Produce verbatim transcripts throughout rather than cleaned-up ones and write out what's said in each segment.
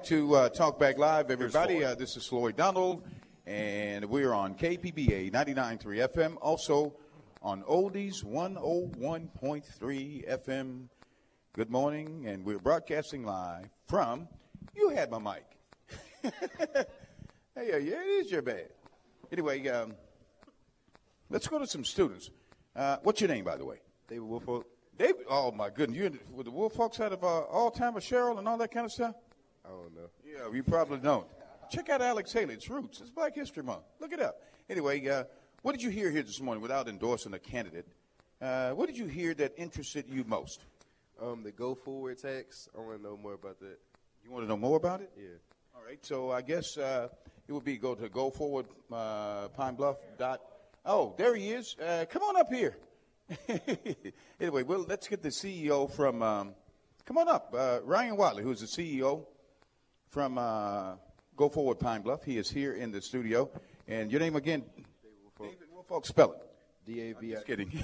to uh, Talk Back Live, everybody. Uh, this is Floyd Donald, and we're on K P B A ninety-nine point three F M, also on Oldies one oh one point three F M. Good morning, and we're broadcasting live from, you had my mic. Hey, yeah, yeah, it is your bad. Anyway, um, let's go to some students. Uh, what's your name, by the way? David Woolfolk. David, oh my goodness, you with the Woolfolks out of uh, All-Timer Cheryl and all that kind of stuff? I don't know. Yeah, you probably don't. Check out Alex Haley. It's Roots. It's Black History Month. Look it up. Anyway, uh, what did you hear here this morning without endorsing a candidate? Uh, what did you hear that interested you most? Um, the Go Forward tax. I want to know more about that. You want to know more about it? Yeah. All right. So I guess uh, it would be go to Go Forward uh, Pine Bluff dot. Oh, there he is. Uh, come on up here. Anyway, well, let's get the C E O from. Um, come on up, uh, Ryan Watley, who's the C E O from uh, Go Forward Pine Bluff. He is here in the studio. And your name again? David Woolfolk. David Woolfolk. Spell it. D A V I. Just kidding.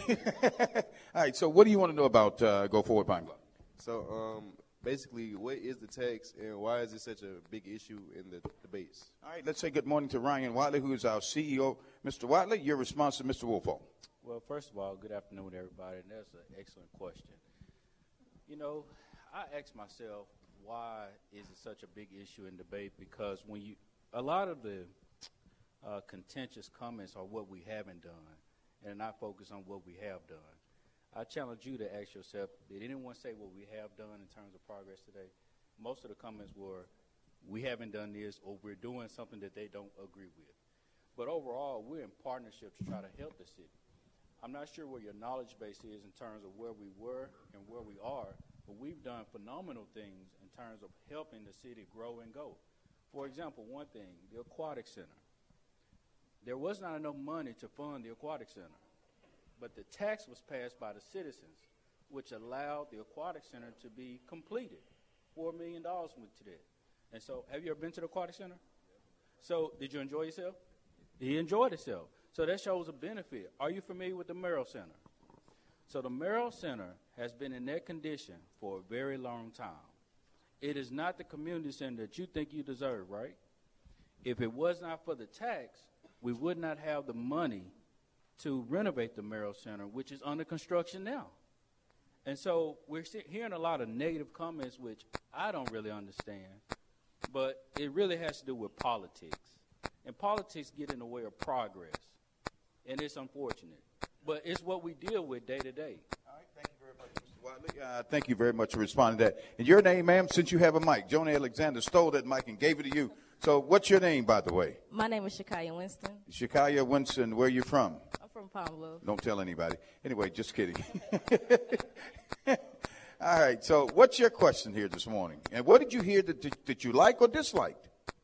All right. So, what do you want to know about uh, Go Forward Pine Bluff? So, um, basically, what is the tax, and why is it such a big issue in the debates? All right. Let's say good morning to Ryan Watley, who is our C E O. Mister Watley, your response to Mister Woolfolk. Well, first of all, good afternoon, everybody, and that's an excellent question. You know, I ask myself, why is it such a big issue in debate? Because when you, a lot of the uh, contentious comments are what we haven't done, and not focus on what we have done. I challenge you to ask yourself, did anyone say what we have done in terms of progress today? Most of the comments were, we haven't done this, or we're doing something that they don't agree with. But overall, we're in partnership to try to help the city. I'm not sure where your knowledge base is in terms of where we were and where we are, but we've done phenomenal things in terms of helping the city grow and go. For example, one thing, the Aquatic Center. There was not enough money to fund the Aquatic Center, but the tax was passed by the citizens, which allowed the Aquatic Center to be completed. Four million dollars went to that. And so, have you ever been to the Aquatic Center? So, did you enjoy yourself? He enjoyed himself. So that shows a benefit. Are you familiar with the Merrill Center? So the Merrill Center has been in that condition for a very long time. It is not the community center that you think you deserve, right? If it was not for the tax, we would not have the money to renovate the Merrill Center, which is under construction now. And so we're hearing a lot of negative comments, which I don't really understand, but it really has to do with politics. And politics get in the way of progress. And it's unfortunate. But it's what we deal with day to day. All right, thank you very much, Mister Watley. Uh, thank you very much for responding to that. And your name, ma'am, since you have a mic. Jonah Alexander stole that mic and gave it to you. So what's your name, by the way? My name is Shakaya Winston. Shakaya Winston, where are you from? I'm from Pine Bluff. Don't tell anybody. Anyway, just kidding. All right, so what's your question here this morning? And what did you hear that, that you like or disliked?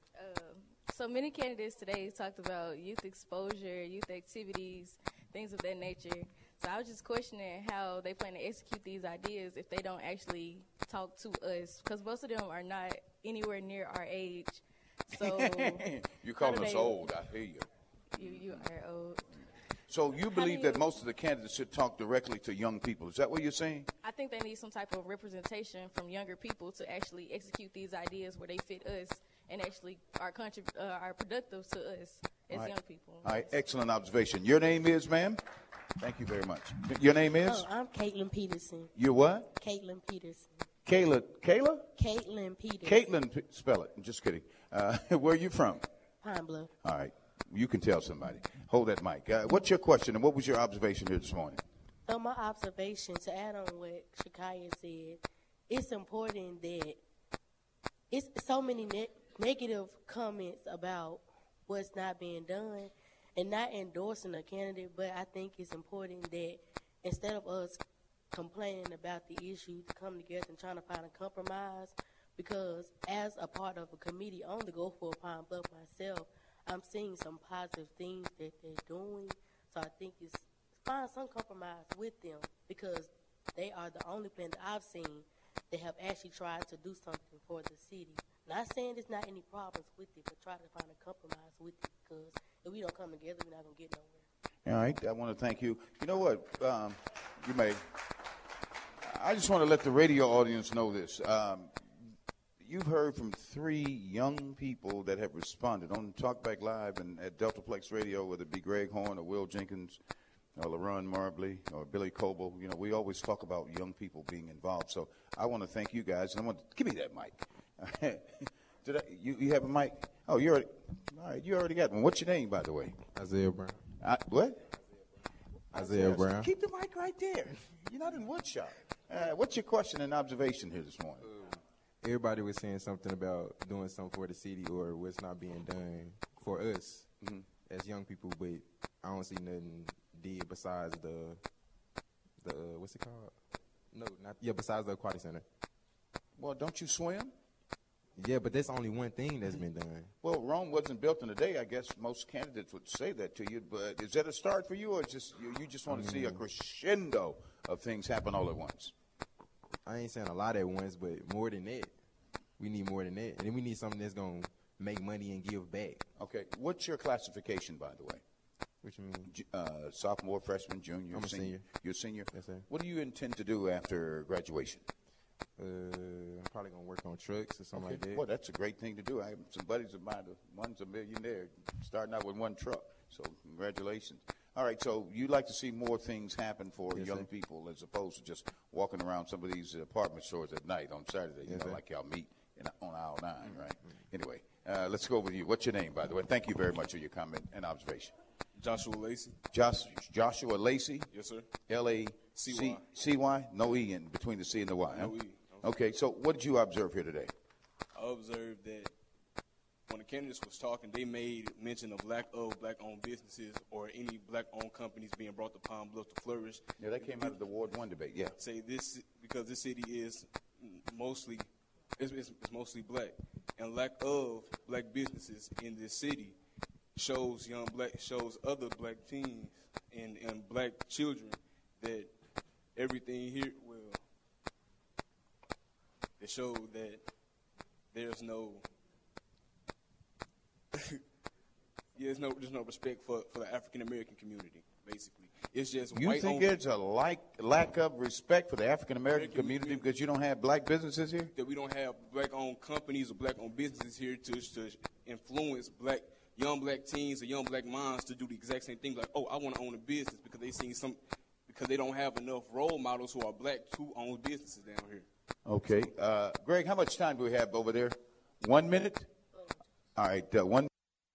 So many candidates today talked about youth exposure, youth activities, things of that nature. So I was just questioning how they plan to execute these ideas if they don't actually talk to us, because most of them are not anywhere near our age. So you're calling us old. I hear you. You you are old. So you believe that most of the candidates should talk directly to young people. Is that what you're saying? I think they need some type of representation from younger people to actually execute these ideas where they fit us and actually are contrib- uh, are productive to us as right. young people. All right, excellent observation. Your name is, ma'am? Thank you very much. Your name is? Oh, I'm Caitlin Peterson. You're what? Caitlin Peterson. Kayla, Kayla? Caitlin Peterson. Caitlin, P- spell it. I'm just kidding. Uh, where are you from? Pine Bluff. All right. You can tell somebody. Hold that mic. Uh, what's your question and what was your observation here this morning? So my observation, to add on what Shakaya said, it's important that it's so many ne- negative comments about what's not being done and not endorsing a candidate, but I think it's important that instead of us complaining about the issue, to come together and trying to find a compromise, because as a part of a committee on the Go For Pine Bluff myself, I'm seeing some positive things that they're doing, so I think it's find some compromise with them, because they are the only plan that I've seen that have actually tried to do something for the city. Not saying there's not any problems with it, but try to find a compromise with it, because if we don't come together, we're not going to get nowhere. All right. I want to thank you. You know what? Um, you may. I just want to let the radio audience know this. Um, you've heard from three young people that have responded on Talkback Live and at Deltaplex Radio, whether it be Greg Horn or Will Jenkins or LaRon Marbley or Billy Coble. You know, we always talk about young people being involved. So I want to thank you guys. And I want to give me that mic. Did I, you, you have a mic? Oh, you already, all right, you already got one. What's your name, by the way? Isaiah Brown. I, what? Isaiah Brown. Keep the mic right there. You're not in woodshop. Uh, what's your question and observation here this morning? Everybody was saying something about doing something for the city or what's not being done for us mm-hmm. as young people, but I don't see nothing did besides the, the uh, what's it called? No, not, yeah, besides the aquatic center. Well, don't you swim? Yeah, but that's only one thing that's been done. Well, Rome wasn't built in a day. I guess most candidates would say that to you. But is that a start for you, or just you, you just want to see a crescendo of things happen all at once? I ain't saying a lot at once, but more than that. We need more than that. And then we need something that's going to make money and give back. Okay. What's your classification, by the way? What you mean? Uh, sophomore, freshman, junior, I'm a senior? senior. You're a senior? Yes, sir. What do you intend to do after graduation? Uh, I'm probably going to work on trucks or something Okay. like that. Well, that's a great thing to do. I have some buddies of mine, one's a millionaire, starting out with one truck. So congratulations. All right, so you'd like to see more things happen for Yes, young sir. people as opposed to just walking around some of these apartment stores at night on Saturday, you Yes, know, sir. like y'all meet in, on aisle nine, right? Anyway, uh, let's go with you. What's your name, by the way? Thank you very much for your comment and observation. Joshua Lacey. Josh, Joshua Lacey, Yes, sir. L A C C Y, no E in between the C and the Y. huh? No E. Okay, so what did you observe here today? I observed that when the candidates was talking, they made mention of lack of black-owned businesses or any black-owned companies being brought to Pine Bluff to flourish. Yeah, that came out of the Ward one debate, yeah. Say this because this city is mostly it's, it's, it's mostly black, and lack of black businesses in this city shows young black shows other black teens and, and black children that everything here well it showed that there's no yeah, there's no there's no respect for, for the African American community, basically. It's just You white think owned, there's a like, lack of respect for the African American American community community. because you don't have black businesses here? that we don't have black owned companies or black owned businesses here to to influence black young black teens or young black minds to do the exact same thing, like, oh, I want to own a business because they seen some because they don't have enough role models who are black who own businesses down here. Okay. Uh, Greg, how much time do we have over there? One minute? All right, uh, one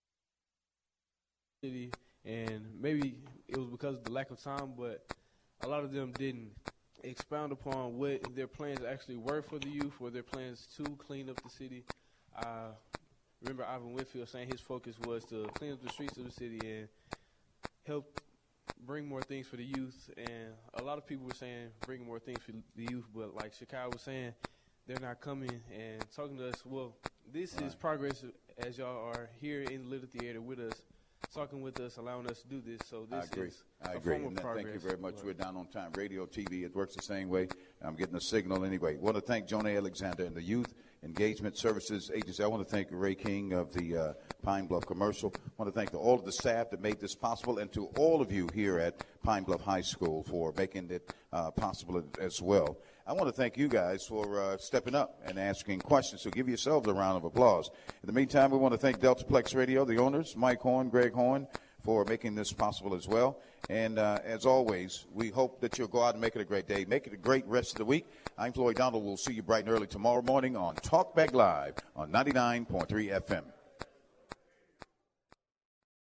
city, and maybe it was because of the lack of time, but a lot of them didn't expound upon what their plans actually were for the youth, or their plans to clean up the city. I remember Ivan Whitfield saying his focus was to clean up the streets of the city and help bring more things for the youth. And a lot of people were saying bring more things for the youth, but like Shakai was saying, they're not coming and talking to us. Well, this right. is progress as y'all are here in the Little Theater with us, talking with us, allowing us to do this. So this I agree. is I a agree. form of And that- progress. thank you very much. We're down on time. Radio, T V, it works the same way. I'm getting a signal anyway. want to thank Jonah Alexander and the Youth Engagement Services Agency. I want to thank Ray King of the uh, Pine Bluff Commercial. I want to thank the, all of the staff that made this possible, and to all of you here at Pine Bluff High School for making it uh, possible as well. I want to thank you guys for uh, stepping up and asking questions, so give yourselves a round of applause. In the meantime, we want to thank Deltaplex Radio, the owners, Mike Horn, Greg Horn, for making this possible as well. And uh, as always, we hope that you'll go out and make it a great day. Make it a great rest of the week. I'm Floyd Donald. We'll see you bright and early tomorrow morning on Talkback Live on ninety-nine point three F M.